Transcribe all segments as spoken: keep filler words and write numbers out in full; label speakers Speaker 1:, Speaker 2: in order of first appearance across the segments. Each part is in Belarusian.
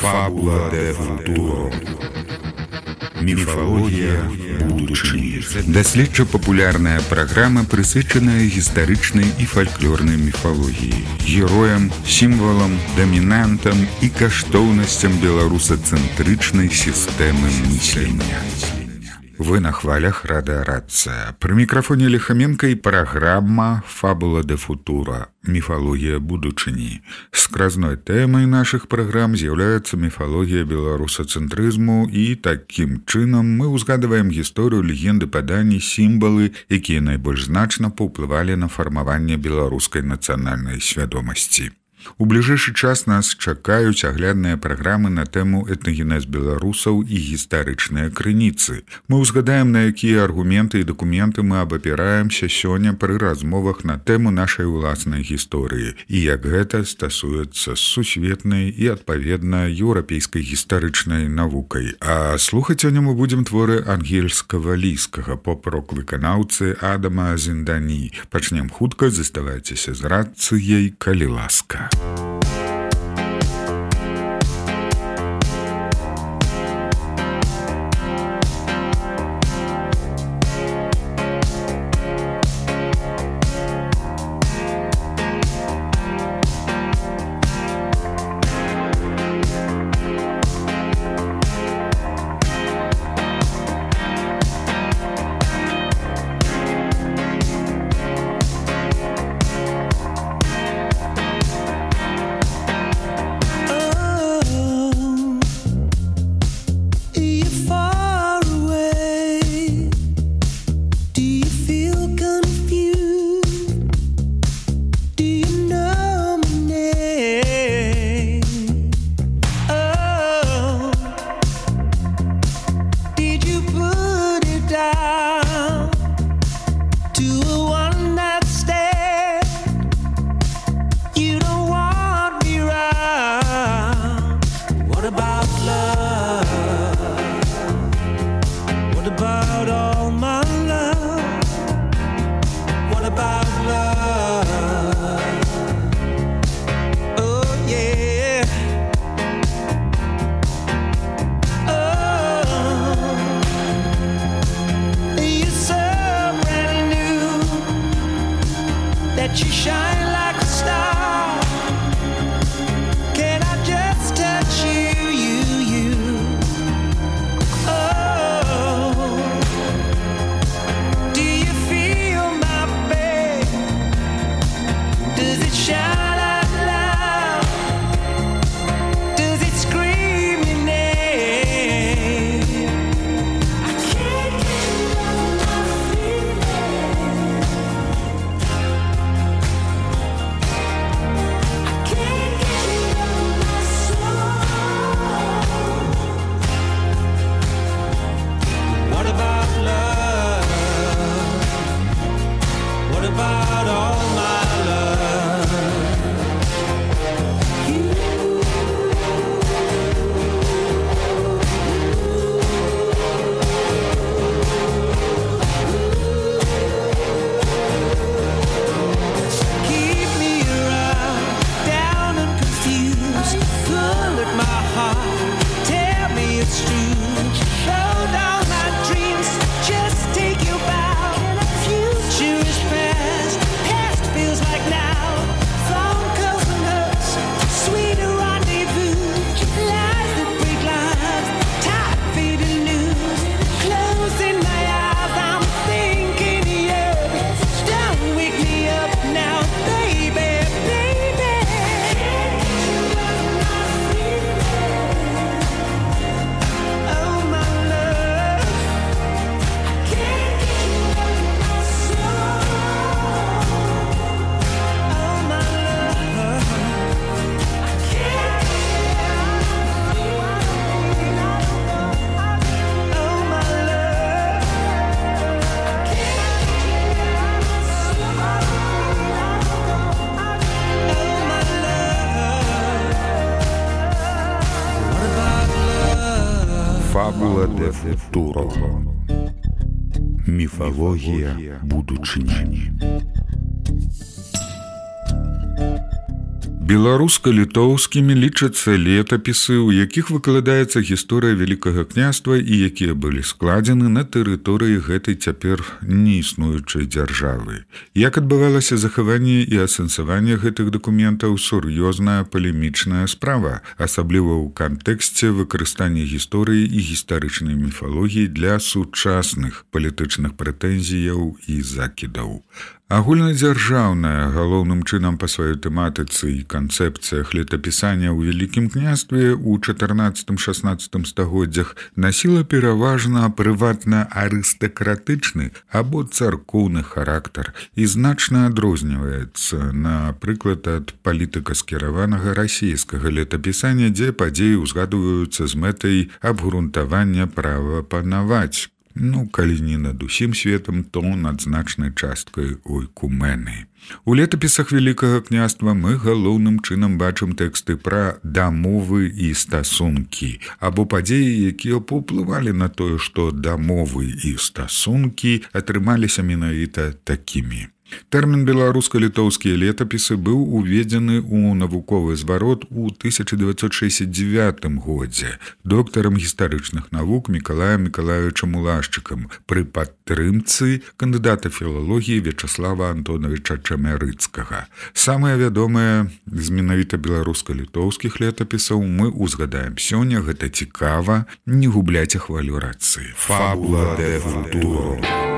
Speaker 1: Фабула де футуро. Міфалогія будучыні. Даследча-папулярная праграма, прысвечаная гістарычнай і фальклорнай міфалогіі, героям, сімвалам, дамінантам і каштоўнасцям беларусацэнтрычнай сістэмы мыслення. Вы на хвалях радыарацыя. Пры мікрафоне Лихаменко і праграма «Фабула де футуро. Міфалогія будучыні». Скразной тэмай нашых праграм з'яўляецца міфалогія беларусацэнтрызму, і такім чынам мы ўзгадваем гісторыю, легенды, паданні, сімвалы, якія найбольш значна паўплывалі на фармаванне беларускай нацыянальнай свядомасці. У бліжэйшы час нас чакаюць аглядныя праграмы на тэму этнагенез беларусаў і гістарычныя крыніцы. Мы ўзгадаем, на якія аргументы і дакументы мы абапіраемся сёння пры размовах на тэму нашай уласнай гісторыі і як гэта стасуецца з сусветнай і адпаведна еўрапейскай гістарычнай навукай. А слухаць сёння мы будзем творы ангельска-валійскага поп-рок-выканаўцы Адама Зіндані. Пачнем хутка, заставайцеся з рацыяй, калі ласка. Фабула де футуро. Міфологія будучыні. Беларуска-літоўскімі лічацца летапісы, у якіх выкладаецца гісторыя Вялікага княства і якія былі складзены на тэрыторыі гэтай цяпер неіснуючай дзяржавы. Як адбывалася захаванне і асэнсаванне гэтых дакументаў — сур'ёзная палемічная справа, асабліва ў кантэксце выкарыстання гісторыі і гістарычнай міфалогіі для сучасных палітычных прэтэнзіяў і закідаў. Агульнадзяржаўная, галоўным чынам па сваёй тэматыцы і канцэпцыях летапісання ў Вялікім княстве ў чатырнаццатым-шаснаццатым стагоддзях насіла пераважна прыватна-арыстакратычны або царкоўны характар і значна адрозніваецца, напрыклад, ад палітыка-скіраванага расійскага летапісання, дзе падзеі ўзгадваюцца з мэтай абгрунтавання права панаваць. Ну, калі не над усім светам, то над значнай часткай ойкумены. У летапісах Вялікага княства мы галоўным чынам бачым тэксты пра дамовы і стасункі, або падзеі, якія паўплывалі на тое, што дамовы і стасункі атрымаліся менавіта такімі. Тэрмін беларуска-літоўскія летапісы быў уведзены ў навуковы зварот у тысяча дзевяцьсот шэсцьдзесят дзевятым годзе доктарам гістарычных навук Мікалаем Мікалаевічам Улашчыкам пры падтрымцы кандыдата філалогіі Вячаслава Антоновича Чамярыцкага. Самыя вядомыя з менавіта беларуска-літоўскіх летапісаў мы узгадаем сёння, гэта цікава, не губляйце хвалю рацыі. Фабула де футуро.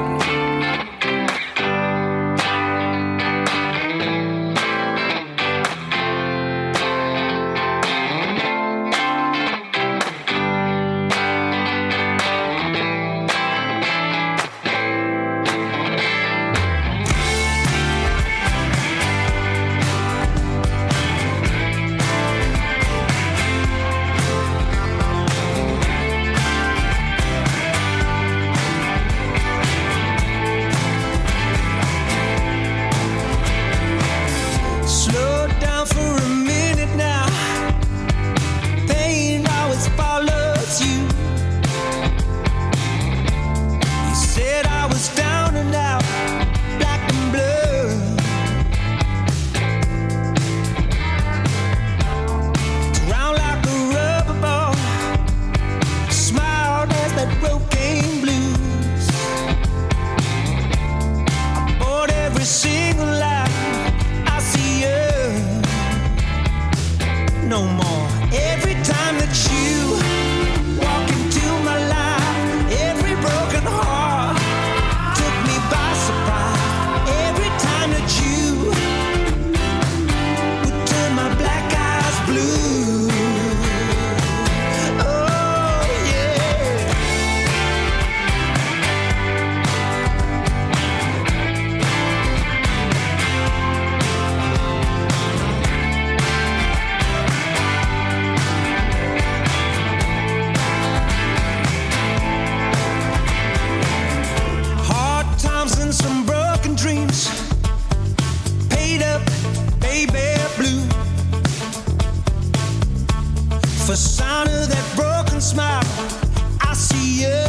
Speaker 2: For sound of that broken smile, I see you.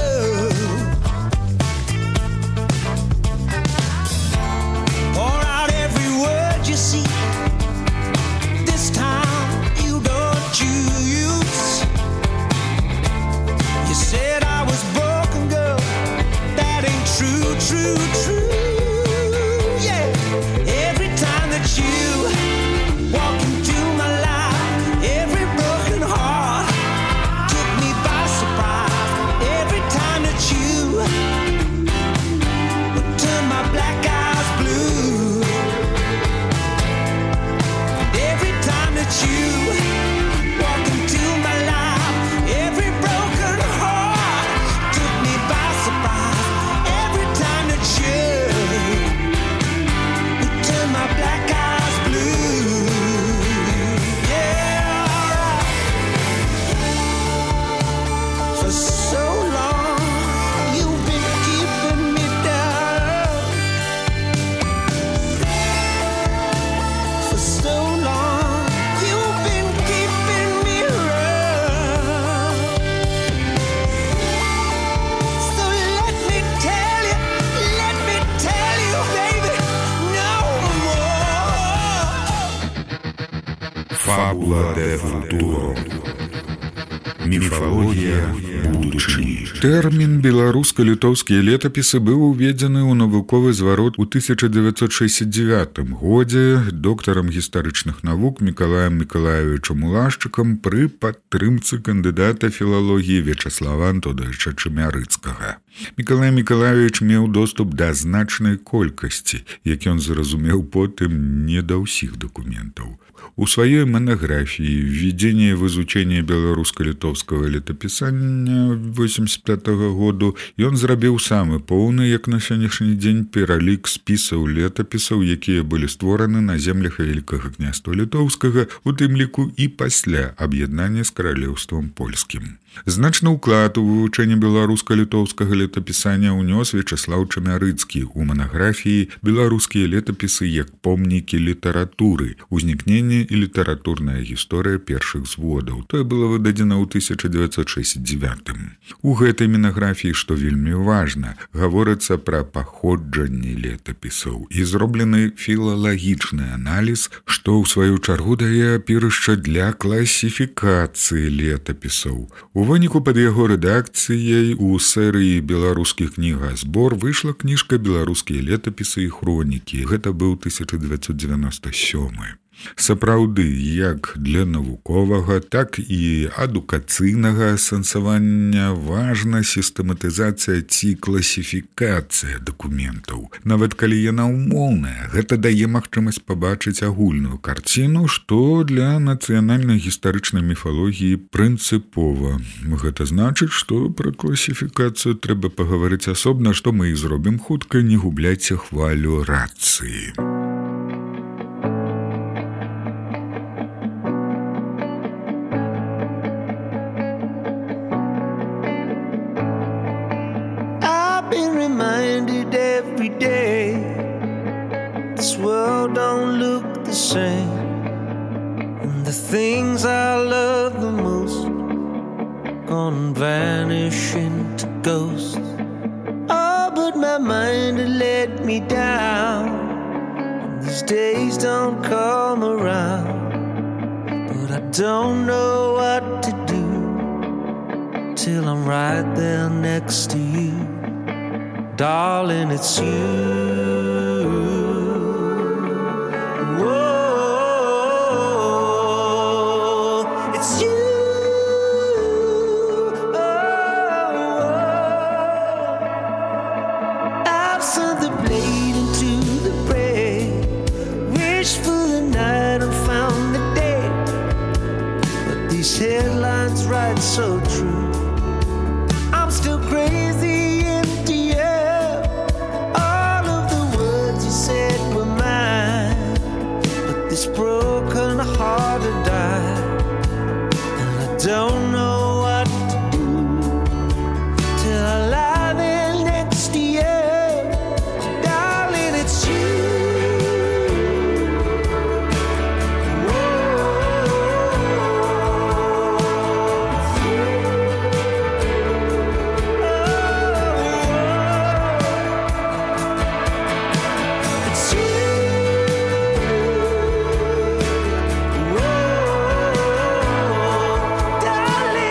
Speaker 2: Pour out every word you see. This time you don't choose. You said I was broken, girl. That ain't true, true, true. Yeah. Every time that you walk into my life, every broken heart took me by surprise. Every time that you would turn my black eyes blue. And every time that you walk into my life, every broken heart took me by surprise. Every time that you
Speaker 1: Nuvola de Futuro. Міфалогія будучыні. Тэрмін беларуска-літоўскія летапісы быў уведзены ў навуковы зварот у тысяча дзевяцьсот шэсцьдзесят дзевятым годзе доктарам гістарычных навук Мікалаем Мікалаевічам Улашчыкам пры падтрымцы кандыдата філалогіі Вячаслава Антоновича Чемярыцкага. Мікалай Мікалаевіч меў доступ да значнай колькасці, які ён зразумеў потым не да ўсіх дакументаў. У сваёй манаграфіі «Введение в изучение беларуска-літоўскага летапісання» восемьдесят пятого году ён зрабіў самы поўны, як на сённяшні дзень, пералік спісаў летапісаў, якія былі створаны на землях Вялікага княства Літоўскага, у тым ліку і пасля аб'яднання з каралеўствам польскім. Значны ўклад у вывучэнне беларуска-літоўскага летапісання ўнёс Вячаслаў Чемярыцкі ў манаграфіі «Беларускія летапісы як помнікі літаратуры. Узнікненне і літаратурная гісторыя першых зводаў». Тое было выдадзена ў тысяча дзевяцьсот шэсцьдесят девятым. У гэтай манаграфіі, што вельмі важна, гаворыцца пра паходжанне летапісаў і зроблены філалагічны аналіз, што ў сваю чаргу дае апірышча для класіфікацыі летапісаў. У выніку пад яго рэдакцыяй у серыі беларускіх кнігазбор выйшла кніжка «Беларускія летапісы і хронікі». Гэта быў тысяча дзевяцьсот дзевяносто сёмы. Сапраўды, як для навуковага, так і адукацыйнага сэнсавання важна сістэматызацыя ці класіфікацыя дакументаў. Нават калі яна ўмоўная, гэта дае магчымасць пабачыць агульную карціну, што для нацыянальнай гістарычнай міфалогіі прынцыпова. Гэта значыць, што пра класіфікацыю трэба пагаварыць асобна, што мы і зробім хутка, не губляйце хвалю рацыі.
Speaker 2: Every day, this world don't look the same, and the things I love the most gonna vanish into ghosts. Oh, but my mind had let me down, and these days don't come around. But I don't know what to do till I'm right there next to you. Darling, it's you. Whoa, it's you. Oh, I've sent the blade into the bread, wished for the night and found the day. But these headlines write so true. I'm still crazy. This broken heart to die, and I don't know what to do till I lie there next to you. Darling, it's you. Darling,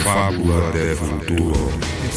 Speaker 1: Фабула де футуро.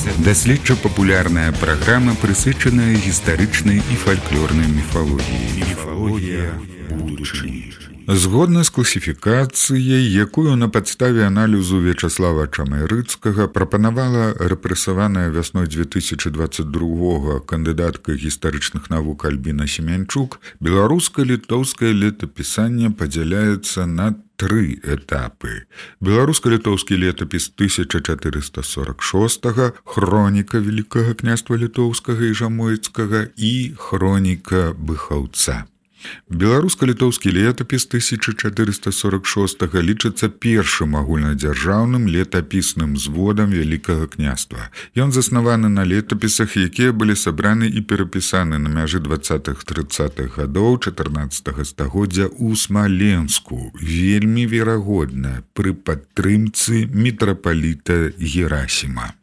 Speaker 1: Даследча-папулярная праграма, прысвечаная гістарычнай і фальклорнай міфалогіі. Міфалогія будучыні. Згодна з класіфікацыяй, якую на падставе аналізу Вячаслава Чамайрыцкага прапанавала рэпрэсаваная вясной две тысячи двадцать другога кандыдатка гістарычных навук Альбіна Семянчук, беларуска-літоўскае летапісанне падзяляецца на тры этапы. Беларуска-літоўскі летапіс тысяча чатырыста сорок шостага, хроніка Великага княства літоўскага і жамойцкага і хроніка Быхаўца. Беларуска-літоўскі летапіс тысяча чатырыста сорок шостага лічыцца першым агульнадзяржаўным летапісным зводам Великага княства. Ён заснаваны на летапісах, якія былі сабраны і перапісаны на мяжы двадцатых-трыццатых гадоў чатырнаццатага стагоддзя ў Смаленску, вельмі верагодна пры падтрымцы мітрапаліта Герасіма.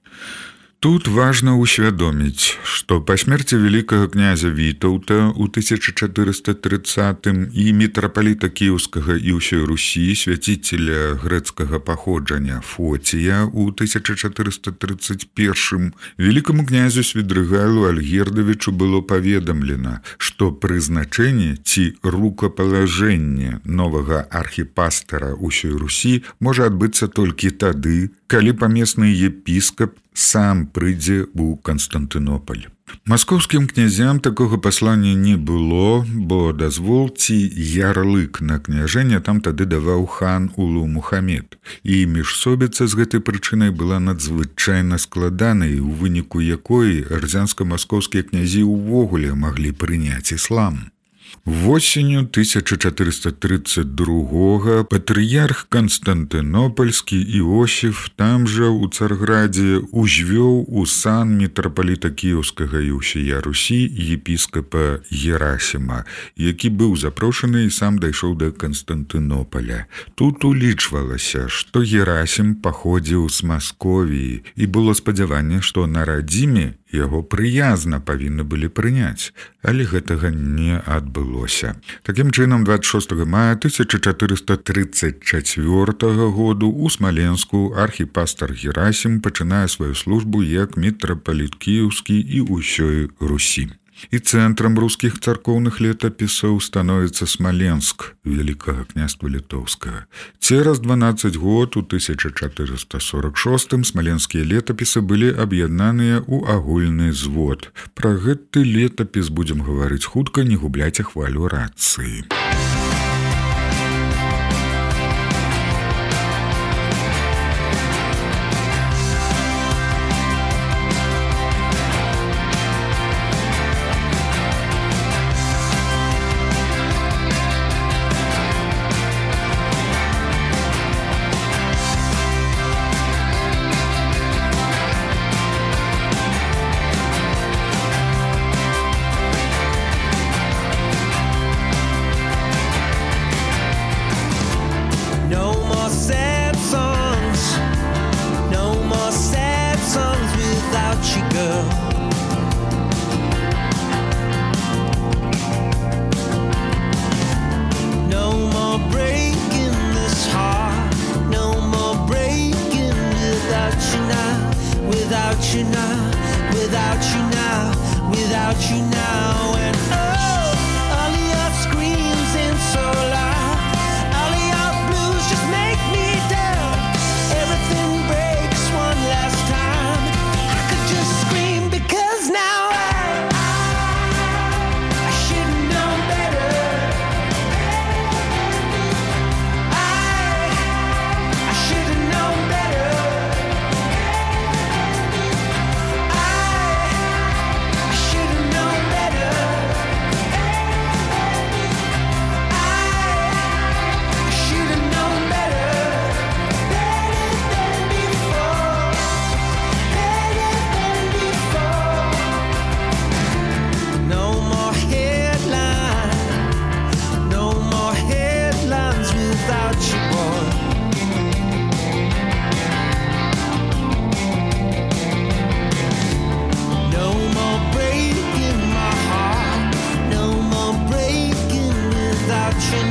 Speaker 1: Тут важна ўсвядоміць, што па смерці великага князя Вітаўта ў тысяча чатырыста трыццатым і мітрапаліта Кіеўскага і ўсёй Русі, свяціцеля грэцкага паходжання Фотія ў тысяча чатырыста трыццаць першым, великаму князю Свідрыгайлу Альгердавічу было паведамлена, што прызначэнне ці рукапалажэнне новага архіпастара ўсёй Русі можа адбыцца толькі тады, калі памесны епіскап сам прыйдзе ў Канстантынополь. Маскоўскім князям такога паслання не было, бо дазвол ці ярлык на княжэнне там тады даваў хан Улу Мухамед. І міжсобіца з гэтай прычынай была надзвычайна складанай, у выніку якой рзянска-маскоўскія князі ўвогуле маглі прыняць іслам. Восенню тысяча чатырыста трыццаць другога патрыярх Канстантынопольскі Іосіф там жа ў Царградзе узвёў у сан мітрапаліта Кіеўскага і ўсея Русі епіскапа Герасіма, які быў запрошаны і сам дайшоў да Канстантынополя. Тут улічвалася, што Герасім паходзіў з Масковіі, і было спадзяванне, што на радзіме яго прыязна павінны былі прыняць, але гэтага не адбылося. Такім чынам, двадцать шостага мая тысяча чатырыста трыццаць чацвёртага году ў Смаленску архіпастар Герасім пачынае сваю службу як мітрапаліт Кіеўскі і ўсёй Русі. І цэнтрам рускіх царкоўных летапісаў становіцца Смаленск Великага княства літоўскага. Цераз дванаццаць год у тысяча чатырыста сорок шостым смаленскія летапісы былі аб'яднаныя ў агульны звод. Пра гэты летапіс будзем гаварыць хутка, не губляйце хвалю рацыі.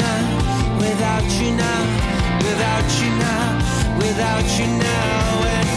Speaker 2: without you now, without you now, and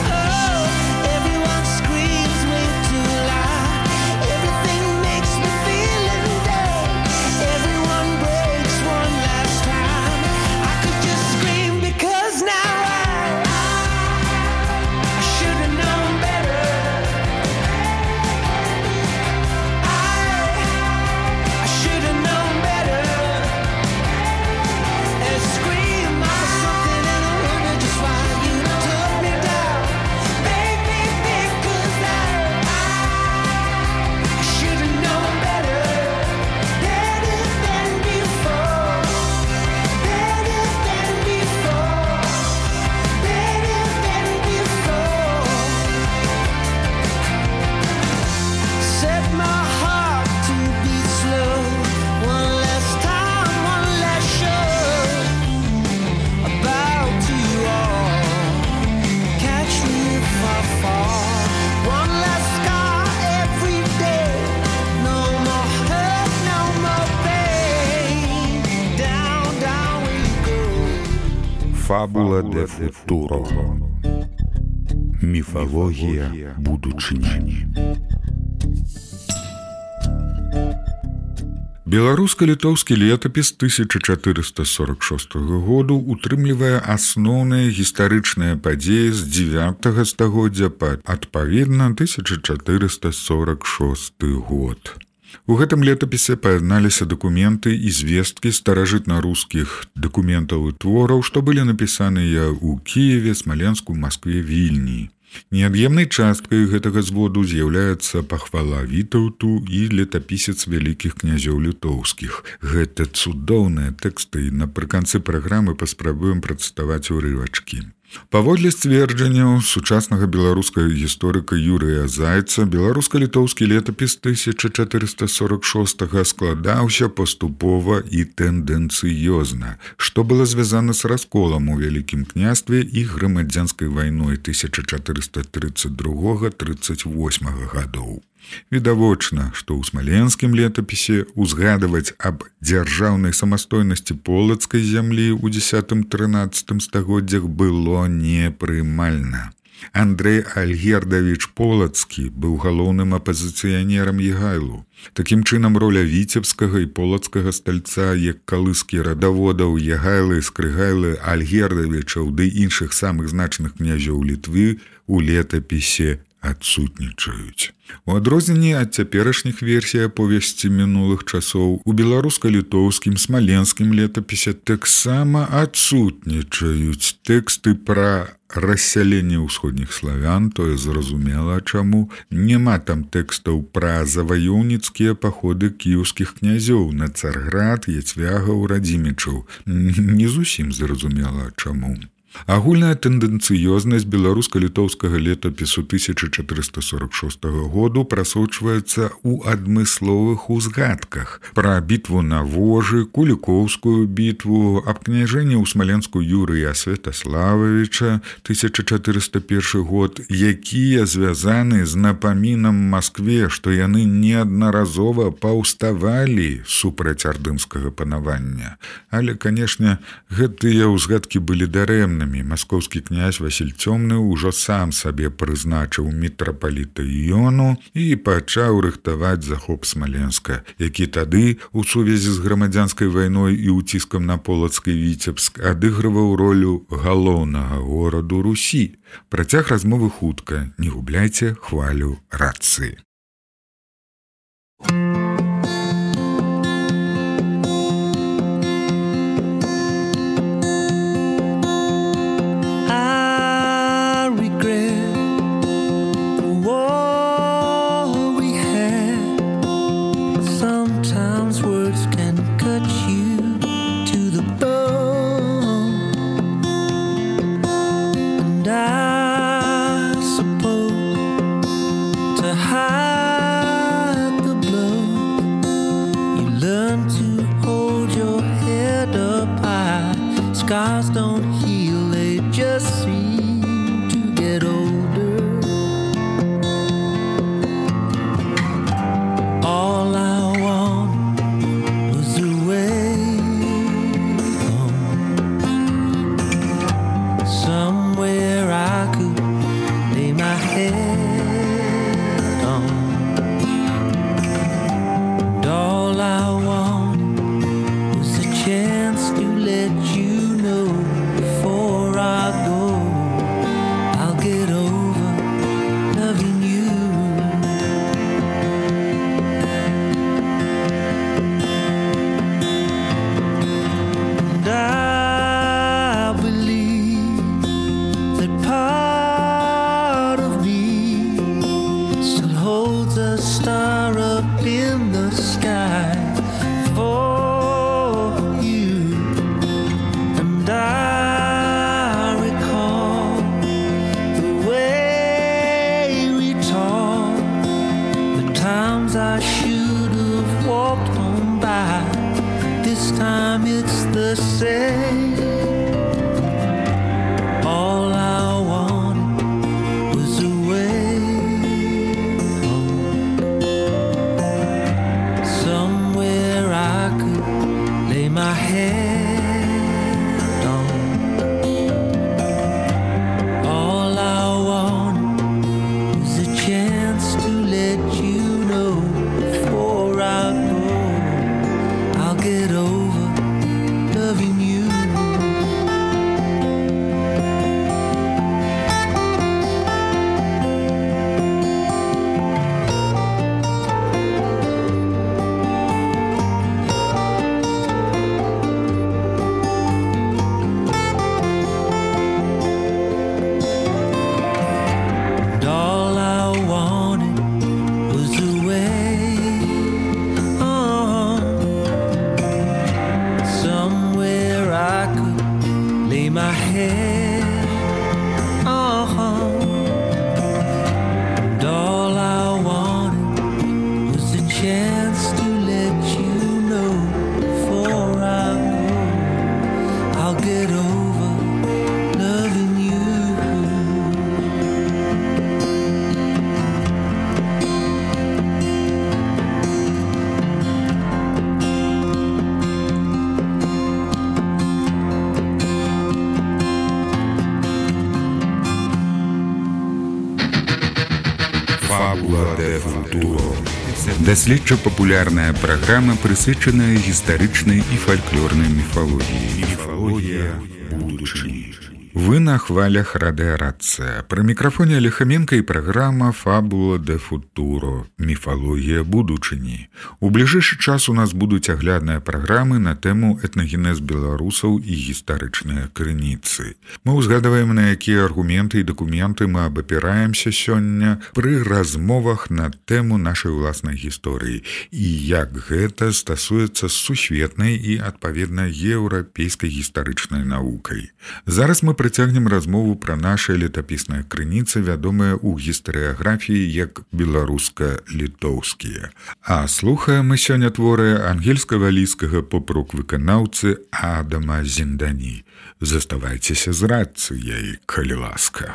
Speaker 1: Фабула де футуро. Міфалогія будучыні. Беларуска-літоўскі летапіс тысяча чатырыста сорок шостага году утрымлівае асноўныя гістарычныя падзеі з дзевятага стагоддзя па адпаведна тысяча чатырыста сорок шосты год. У гэтым летапісе паядналіся дакументы і звесткі старажытна-рускіх дакументаў і твораў, што былі напісаныя ў Кіеве, Смаленску, Маскве, Вільні. Неад'емнай часткай гэтага зводу з'яўляецца пахвала Вітаўту і летапісец вялікіх князёў літоўскіх. Гэта цудоўныя тэксты, і напрыканцы праграмы паспрабуем прадставаць урывачкі. Паводле сцверджанняў сучаснага беларускага гісторыка Юрыя Зайца, беларуска-літоўскі летапіс тысяча чатырыста сорок шостага складаўся паступова і тэндэнцыёзна, што было звязана з расколам у Вялікім княстве і грамадзянскай вайной тысяча чатырыста трыццаць другога — трыццаць восьмага гадоў. Відавочна, што ў смаленскім летапісе узгадваць аб дзяржаўнай самастойнасці полацкай зямлі ў дзесятым-трынаццатым стагоддзях было непрымальна. Андрэй Альгердавіч Полацкі быў галоўным апазіцыянерам Егайлу. Такім чынам, роля віцебскага і полацкага стальца як калыскі радаводаў Егайлы, Скрыгайлы, Альгердавічаў ды іншых самых значных князёў Літвы у летапісе адсутнічаюць. У адрозненні ад цяперашніх версій аповесці мінулых часоў, у беларуска-літоўскім смаленскім летапісе таксама адсутнічаюць тэксты пра рассяленне ўсходніх славян, тое зразумела чаму. Няма там тэкстаў пра заваёўніцкія паходы кіеўскіх князёў на Царград, Яцвягаў, Радзімічаў. Не зусім зразумела чаму. Агульная тэндэнцыёзнасць беларуска-літоўскага летапісу тысяча чатырыста сорок шостага году прасочваецца ў адмысловых узгадках пра бітву на Вожы, Кулікоўскую бітву, аб княжэнні ў Смаленску Юрыя Святаслававіча тысяча чатырыста першы год, якія звязаны з напамінам Маскве, што яны неаднаразова паўставалі супраць ардымскага панавання. Але, канешне, гэтыя ўзгадкі былі дарэмнымі. Маскоўскі князь Васіль Цёмны ўжо сам сабе прызначыў мітрапаліта Іону і пачаў рыхтаваць захоп Смаленска, які тады, у сувязі з грамадзянскай вайной і ўціскам на полацкі Віцебск, адыгрываў ролю галоўнага гораду Русі. Працяг размовы хутка, не губляйце хвалю рацыі.
Speaker 2: Scars don't heal, they just seem to get older. All I want was a way home, somewhere I could lay my head on. And all I want was a chance to let you before I go, I'll get over loving you. And I believe that part of me still holds a star up in the sky for you. And I I should have walked home by. This time it's the same. All I wanted was a way home, somewhere I could lay my head on. head. Uh-huh. And all I wanted was a chance to let you know before I go, I'll get over loving you.
Speaker 1: Фабула де футуро. Даследча-папулярная праграма, прысвечаная гістарычнай і фальклорнай міфалогіі. Міфалогія будучыні. Вы на хвалях Радио Рация. При микрофоне Лихоменко и программа «Фабула де футуро. Мифология будучыні». У ближайший час у нас будут оглядные программы на тему этногенез белорусов и гістарычныя крыніцы. Мы узгадываем, на какие аргументы и документы мы обопираемся сёння при размовах на тему нашей власной истории и як гэта стасуецца з сусветнай и, адпаведна, еўрапейскай гістарычнай наукай. Зараз мы прыцягнем размову пра нашыя летапісныя крыніцы, вядомыя ў гістарыяграфіі як беларуска-літоўскія. А слухаем мы сёння творы ангельска-валійскага поп-рок-выканаўцы Адама Зіндані. Заставайцеся з рацыяй, калі ласка.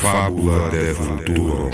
Speaker 1: Фабула де футуро.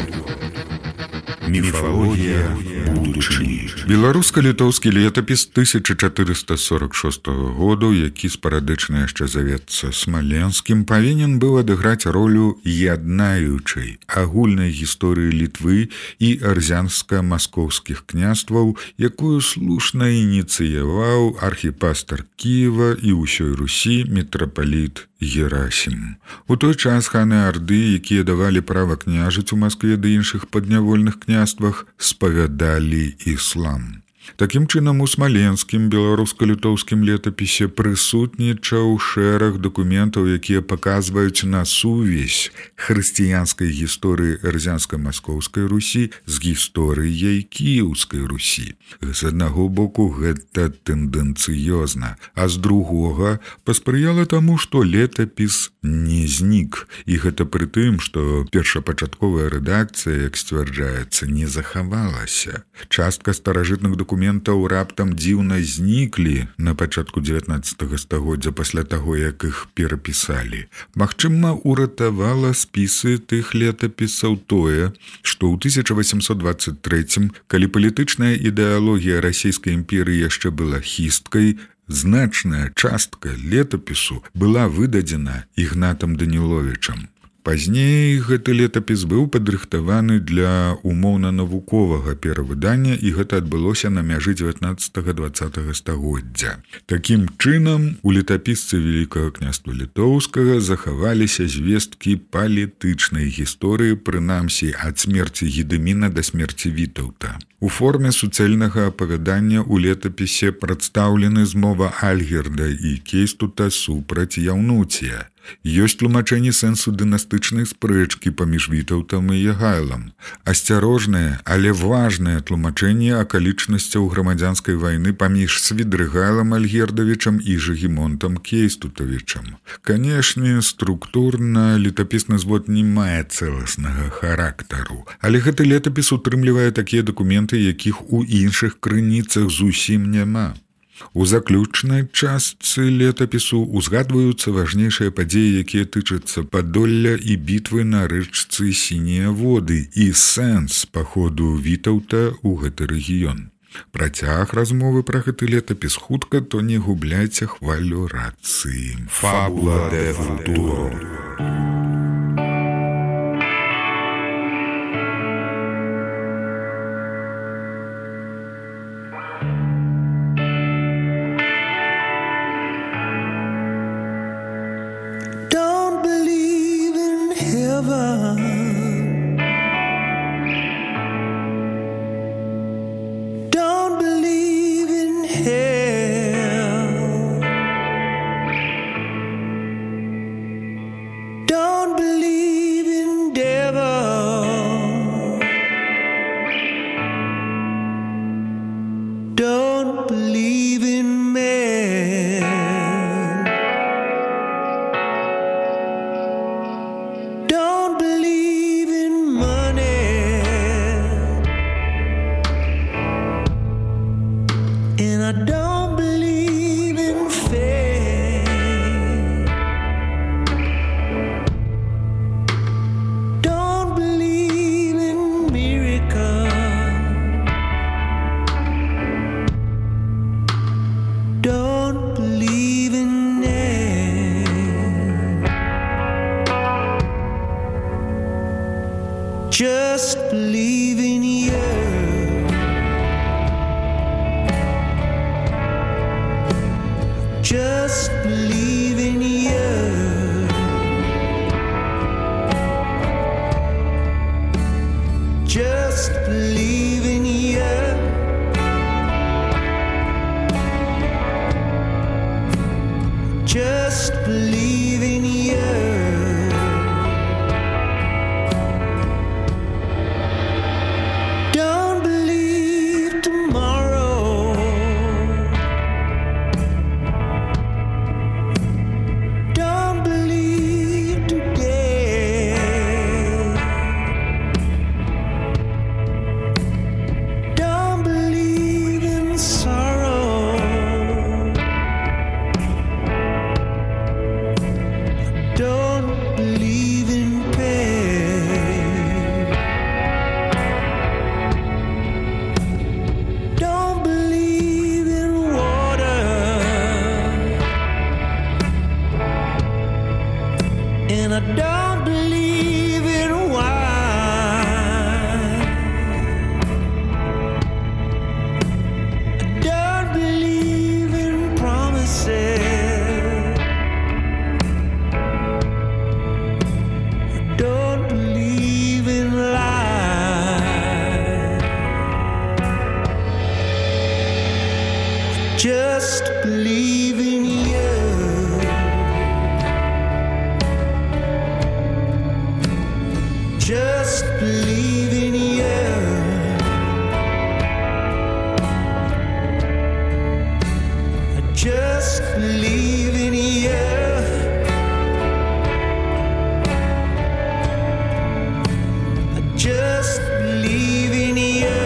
Speaker 1: Міфалогія будучыні. Беларуска-літоўскі летапіс тысяча чатырыста сорок шостага году, які спарадычна яшчэ завецца смаленскім, павінен быў адыграць ролю яднаючай агульнай гісторыі Літвы і арзянска-маскоўскіх княстваў, якую слушна ініцыяваў архіпастар Кіева і ўсёй Русі мітрапаліт Герасім. У той час ханы Арды, якія давалі права княжыць у Маскве ды іншых паднявольных княствах, спавядалі іслам. Такім чынам, у смаленскім беларуска-літоўскім летапісе прысутнічаў шэраг дакументаў, якія паказваюць на сувязь хрысціянскай гісторыі арзянска-маскоўскай Русі з гісторыяй кіеўскай Русі. З аднаго боку, гэта тэндэнцыёзна, а з другога паспрыяла таму, што летапіс не знік. І гэта пры тым, што першапачатковая рэдакцыя, як сцвярджаецца, не захавалася. Частка старажытных дакументаў дакументаў раптам дзіўна зніклі на пачатку дзевятнаццатага стагоддзя пасля таго, як іх перапісалі. Магчыма, уратавала спісы тых летапісаў тое, што ў тысяча васемсот дваццаць трэцім, калі палітычная ідэалогія расійскай імперыі яшчэ была хісткай, значная частка летапісу была выдадзена Ігнатам Даніловічам. Пазней гэты летапіс быў падрыхтаваны для умоўна-навуковага перавыдання, і гэта адбылося на мяжы дзевятнаццатага-дваццатага стагоддзя. Такім чынам, у летапісцы Вялікага княства Літоўскага захаваліся звесткі палітычнай гісторыі, прынамсі ад смерці Гедыміна да смерці Вітаўта. У форме суцэльнага апавядання ў летапісе прадстаўлены змова Альгерда і Кейстута супраць Яўнуція. Ёсць тлумачэнне сэнсу дынастычнай спрэчкі паміж Вітаўтам і Ягайлам. Асцярожнае, але важнае тлумачэнне акалічнасцяў грамадзянскай вайны паміж Свідрыгайлам Альгердавічам і Жагімонтам Кейстутавічам. Канешне, структурна летапісны звод не мае цэласнага характару, але гэты летапіс утрымлівае такія дакументы, якіх у іншых крыніцах зусім няма. У заключнай частцы летапісу узгадваюцца важнейшыя падзеі, якія тычацца Падолля і бітвы на рэчцы Сінія воды і сэнс паходу Вітаўта ў гэты рэгіён. Працяг размовы пра гэты летапіс хутка, то не губляйце хвалю рацыі. Фабула де футуро.
Speaker 2: Don't believe in hell. Don't believe in devil. Don't believe in man. Don't believe in money, and I don't believe in fame. Don't believe in miracles. Don't believe in name. Just believe in you. Just believe in you. Just believe in you. Just believe in you. Don't believe tomorrow. Don't believe today. Don't believe in sorrow. and I don't believe in wine. I don't believe in promises. I don't believe in lies. I just believe in you. Just believe in you. I just believe in you. I just believe in you.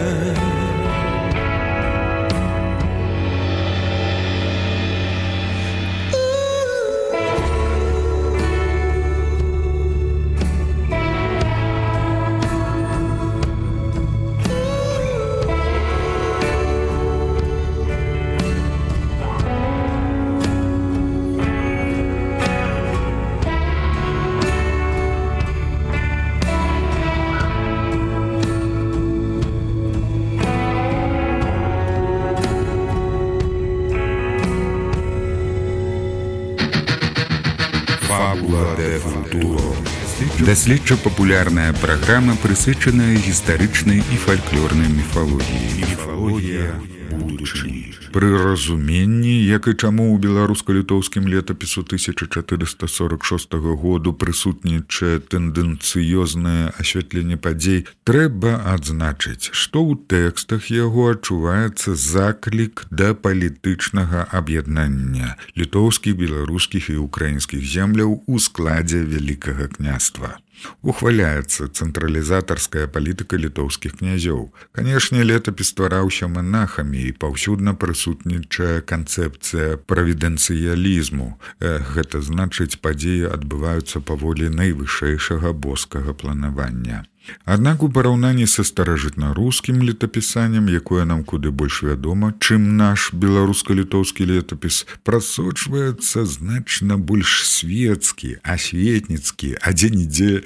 Speaker 1: Фабула де футуро. Даследча-папулярная праграма, прысвечаная гістарычнай і фальклорнай міфалогіі. Міфалогія будучыні. Пры разуменні, як і чаму ў беларуска-літоўскім летапісу тысяча чатырыста сорок шостага году прысутнічае тэндэнцыёзнае асвятленне падзей, трэба адзначыць, што ў тэкстах яго адчуваецца заклік да палітычнага аб'яднання літоўскіх, беларускіх і украінскіх земляў у складзе Вялікага княства. Ухваляецца цэнтралізатарская палітыка літоўскіх князёў. Канешне, летапіс ствараўся манахамі і паўсюдна прысутнічае канцэпцыя правідэнцыялізму. Гэта значыць, падзеі адбываюцца паводле найвышэйшага боскага планавання. Аднак у параўнанні са старажытна-рускім летапісаннем, якое нам куды больш вядома, чым наш беларуска-літоўскі летапіс, прасочваецца значна больш свецкі, асветніцкі, а дзе-нідзе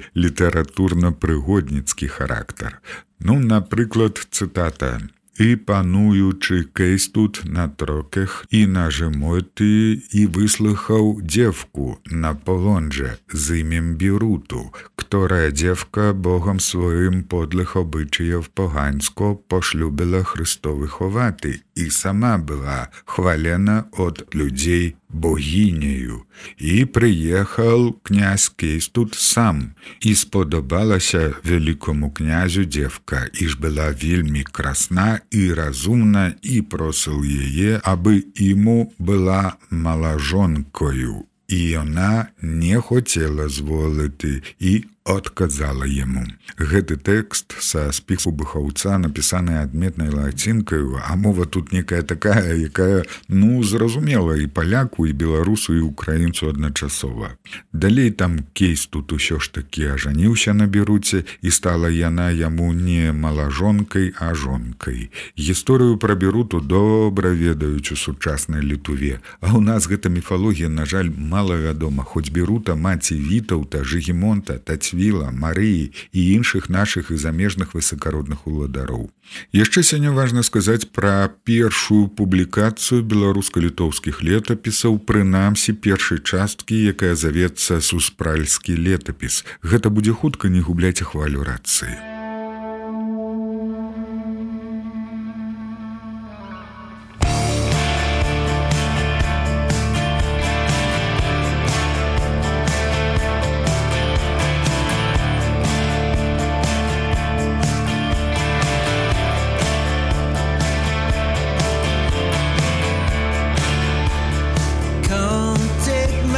Speaker 1: літаратурна-прыгодніцкі характар. Ну, напрыклад, цытата: «І пануючы кейс тут на троках, і нажимойты, і выслыхаў девку на полонже з імем Біруту, которая девка Богом своїм подлих обичаїв погансько пошлюбила Христові ховати, і сама була хвалена от людей богинею. І приїхав князь Кейстут сам, і сподобалася великому князю девка, і ж була вельми красна і розумна, і просив її, аби йому була маложонкою. І вона не хотіла зволити, і отказала яму. Гэты тэкст са спісу Быхаўца напісаны адметнай лацінкаю, а мова тут некая такая, якая, ну, зразумела і паляку, і беларусу, і украінцу адначасова. Далей там кейс тут усё ж такі ажаніўся на Біруце, і стала яна яму не малажонкай, а жонкай. Гісторыю пра Біруту добра ведаюць у сучаснай Літуве, а ў нас гэта міфалогія, на жаль, мала вядома, хоць Бірута маці Вітаўта, Жыгімонта, Таці Віла, Марыі і іншых нашых і замежных высакародных уладароў. Яшчэ сёння важна сказаць пра першую публікацыю беларуска-літоўскіх летапісаў, прынамсі першай часткі, якая завецца «Суспральскі летапіс». Гэта будзе хутка, не губляйце хвалю рацыі.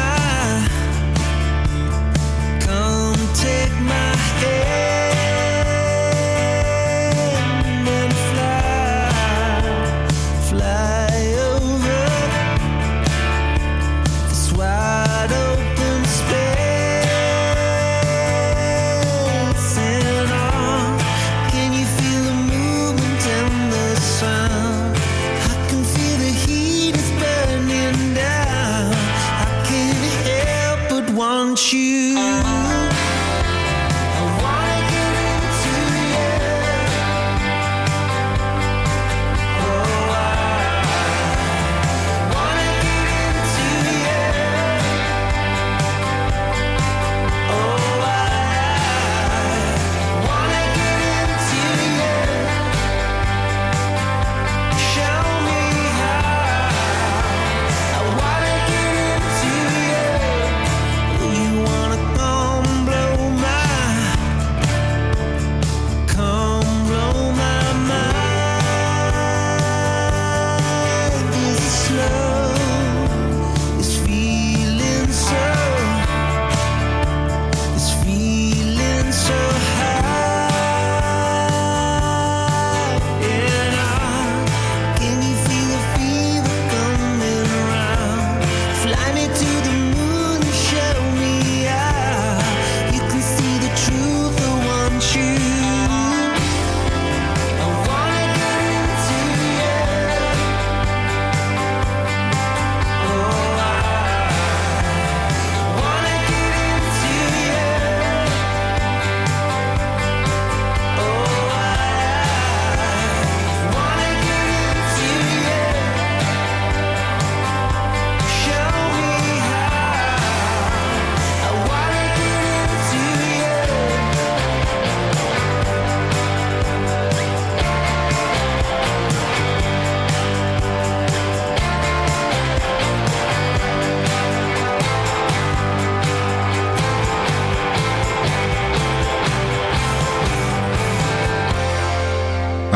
Speaker 2: Take my hand.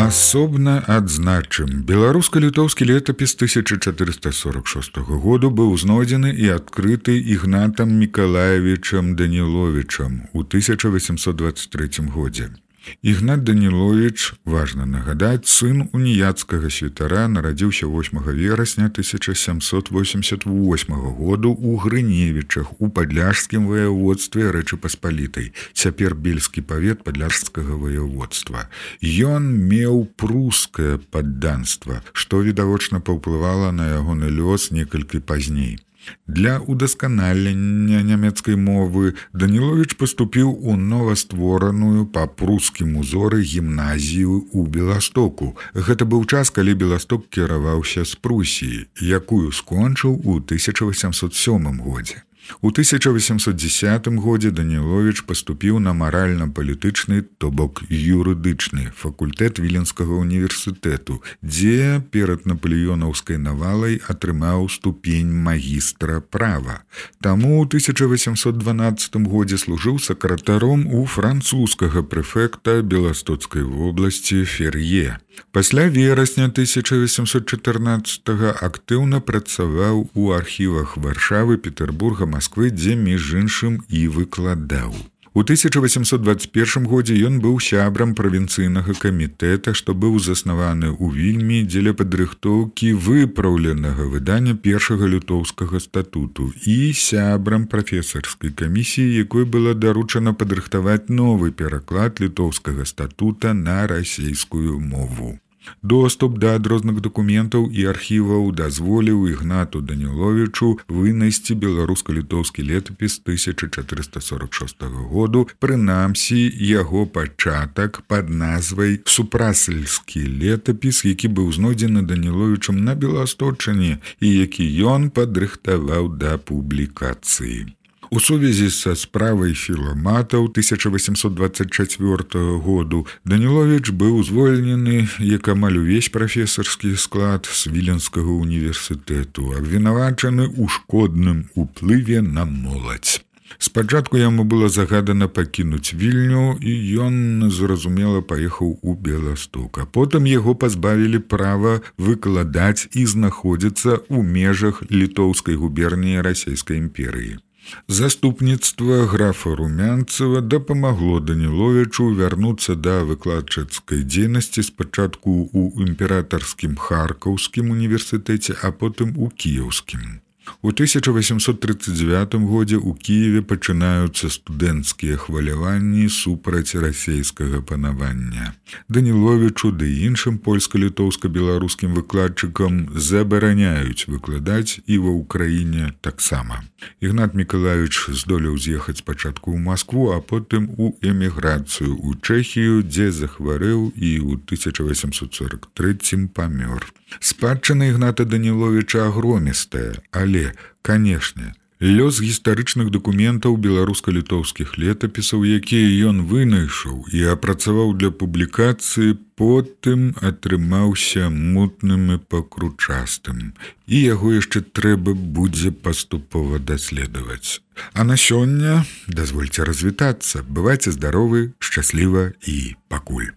Speaker 1: Асобна адзначым, беларуска-літоўскі летапіс тысяча чатырыста сорок шостага году быў знойдзены і адкрыты Ігнатам Мікалаевічам Даніловічам у тысяча восемьсот двадцать третьем годзе. Ігнат Даніловіч, важна нагадаць, сын уніяцкага святара, нарадзіўся восьмага верасня тысяча сямсот восемьдесят восьмага году ў Грыневічах у падляшскім ваяводстве Рэчы Паспалітай, цяпер бельскі павет падляшскага ваяводства. Ён меў прускае падданства, што відавочна паўплывала на ягоны лёс некалькі пазней. Для удасканалення нямецкай мовы Даніловіч паступіў у новаствораную па прускім узоры гімназію ў Беластоку. Гэта быў час, калі Беласток кіраваўся з Прусіі, якую скончыў у тысяча восемьсот сёмым годзе. У тысяча восемьсот дзесятым годзе Даніловіч паступіў на маральна-палітычны, то бок юрыдычны факультэт Віленскага універсітэту, дзе перад напалеёнаўскай навалай атрымаў ступень магістра права. Таму ў тысяча восемьсот дванаццатым годзе служыў сакратаром у французскага прэфекта Беластоцкай вобласці Фер'е. Пасля верасня тысяча восемьсот чатырнаццатага актыўна працаваў у архівах Варшавы, Петербурга, Масквы, дзе між іншым і выкладаў. У тысяча восемьсот двадцать первым годзе ён быў сябрам правінцыйнага камітэта, што быў заснаваны ў Вільні дзеля падрыхтоўкі выпраўленага выдання першага літоўскага статуту і сябрам прафесарскай камісіі, якой была даручана падрыхтаваць новы пераклад літоўскага статута на расейскую мову. Доступ да адрозных дакументаў і архіваў дазволіў Ігнату Даніловічу вынайсці беларуска-літоўскі летапіс тысяча чатырыста сорок шостага году, прынамсі яго пачатак пад назвай «Супрасельскі летапіс», які быў знойдзены Даніловічам на Беласточчыне і які ён падрыхтаваў да публікацыі. У сувязі са справай філаматаў тысяча восемьсот двадцать четвёртага году Даніловіч быў звольнены, як амаль увесь прафесарскі склад з Віленскага універсітэту, абвінавачаны ў шкодным уплыве на моладзь. Спачатку яму было загадана пакінуць Вільню, і ён, зразумела, паехаў у Беласток, а потым яго пазбавілі права выкладаць і знаходзіцца ў межах літоўскай губерніі Расейскай імперыі. Заступніцтва графа Румянцева дапамагло Даніловічу вярнуцца да выкладчыцкай дзейнасці спачатку ў імператарскім Харкаўскім універсітэце, а потым у Кіеўскім. У тысяча восемьсот тридцать девятым годзе ў Кіеве пачынаюцца студэнцкія хваляванні супраць расейскага панавання. Даніловічу ды іншым польска-літоўска-беларускім выкладчыкам забараняюць выкладаць і ва ўкраіне таксама. Ігнат Мікалаевіч здолеў з'ехаць спачатку ў Маскву, а потым у эміграцыю ў Чэхію, дзе захварэў і ў тысяча восемьсот сорок третьем памёр. Спадчына Ігната Даніловіча агромістая, але, канешне, лёс гістарычных дакументаў беларуска-літоўскіх летапісаў, якія ён вынайшаў і апрацаваў для публікацыі, потым атрымаўся мутным і пакручастым, і яго яшчэ трэба будзе паступова даследаваць. А на сёння дазвольце развітацца. Бывайце здаровы, шчасліва і пакуль.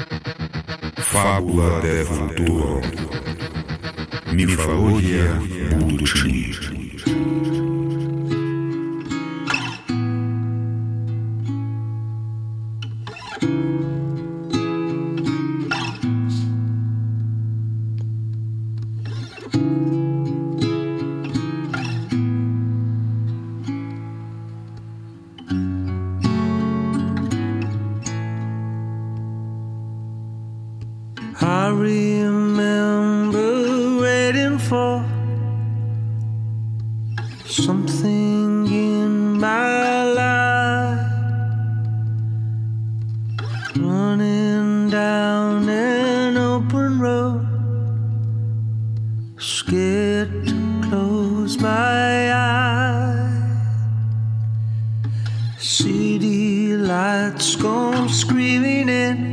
Speaker 3: Фабула де футуро. Міфалогія будучыні.
Speaker 2: I remember waiting for something in my life, running down an open road, scared to close my eyes. City lights come screaming in,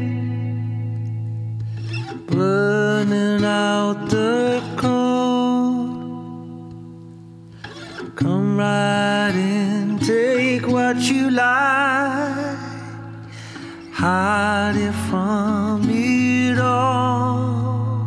Speaker 2: burning out the cold. Come right in, take what you like, hide it from it it all.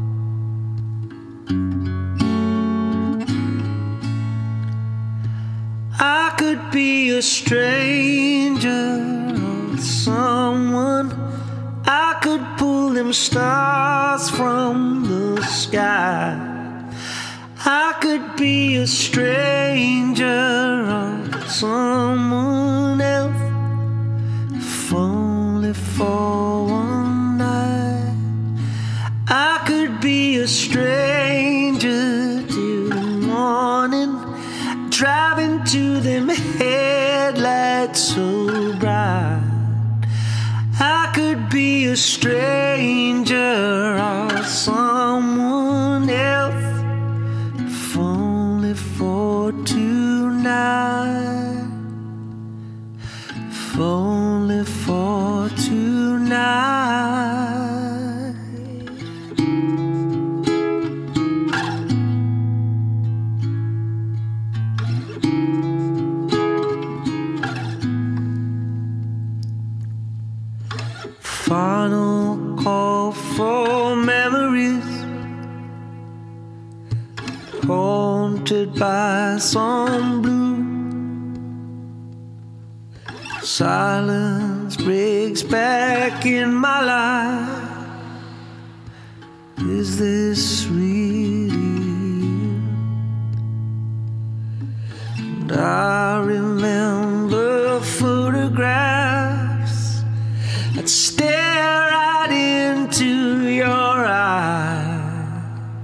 Speaker 2: I could be a stranger or someone. I could pull them stars from the sky. I could be a stranger or someone else, if only for one night. I could be a stranger till the morning, driving to them headlights so bright. I could be a stranger or someone else, if only for tonight, if only for tonight. Final call for memories, haunted by some blue. Silence breaks back in my life. Is this really you? And I remember photographs that stare right into your eyes.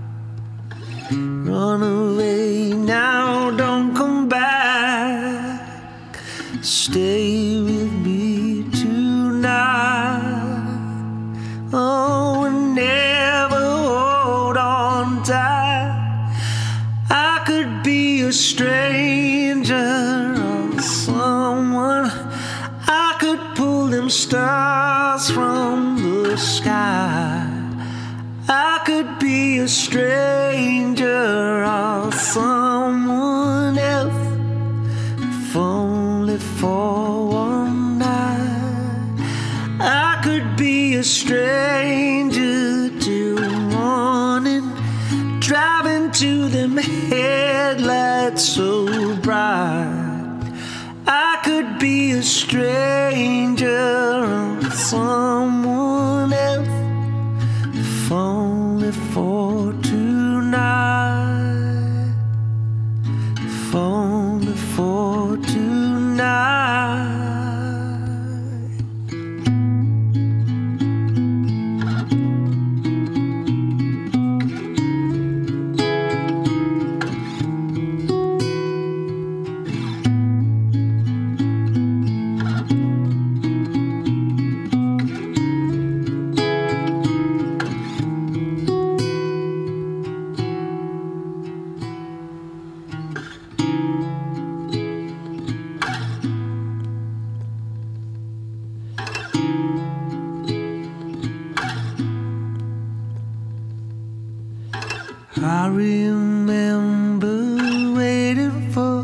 Speaker 2: Run away now, don't come back. Stay with me tonight. Oh, and never hold on tight. I could be a stranger or someone. I could pull them stars from the sky. I could be a stranger or someone else, if only for one night. I could be a stranger till morning, driving to them headlights so bright. I could be a stranger or someone else, if only for tonight, if only for tonight. I remember waiting for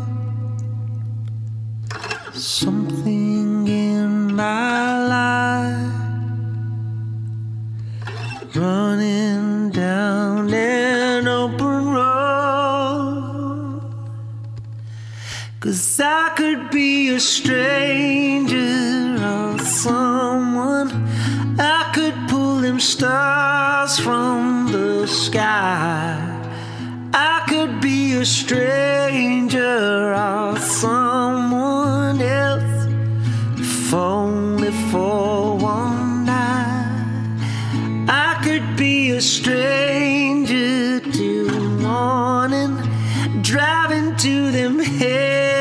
Speaker 2: something in my life, running down an open road. 'Cause I could be a stranger or someone. I could pull them stars from the sky. I could be a stranger or someone else, if only for one night. I could be a stranger till morning, driving to them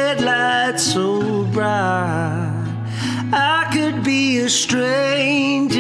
Speaker 2: headlights so bright. I could be a stranger